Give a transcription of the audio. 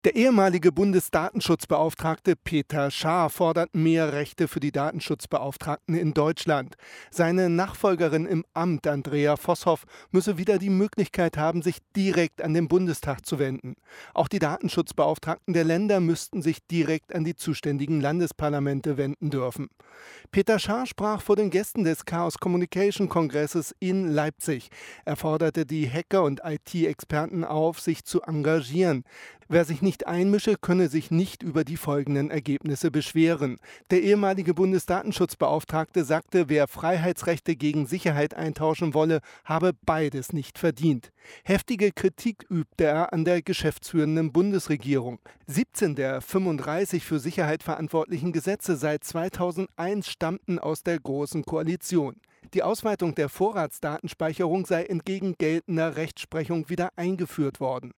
Der ehemalige Bundesdatenschutzbeauftragte Peter Schaar fordert mehr Rechte für die Datenschutzbeauftragten in Deutschland. Seine Nachfolgerin im Amt, Andrea Vosshoff, müsse wieder die Möglichkeit haben, sich direkt an den Bundestag zu wenden. Auch die Datenschutzbeauftragten der Länder müssten sich direkt an die zuständigen Landesparlamente wenden dürfen. Peter Schaar sprach vor den Gästen des Chaos Communication Kongresses in Leipzig. Er forderte die Hacker und IT-Experten auf, sich zu engagieren. Wer sich nicht einmische, könne sich nicht über die folgenden Ergebnisse beschweren. Der ehemalige Bundesdatenschutzbeauftragte sagte, wer Freiheitsrechte gegen Sicherheit eintauschen wolle, habe beides nicht verdient. Heftige Kritik übte er an der geschäftsführenden Bundesregierung. 17 der 35 für Sicherheit verantwortlichen Gesetze seit 2001 stammten aus der Großen Koalition. Die Ausweitung der Vorratsdatenspeicherung sei entgegen geltender Rechtsprechung wieder eingeführt worden.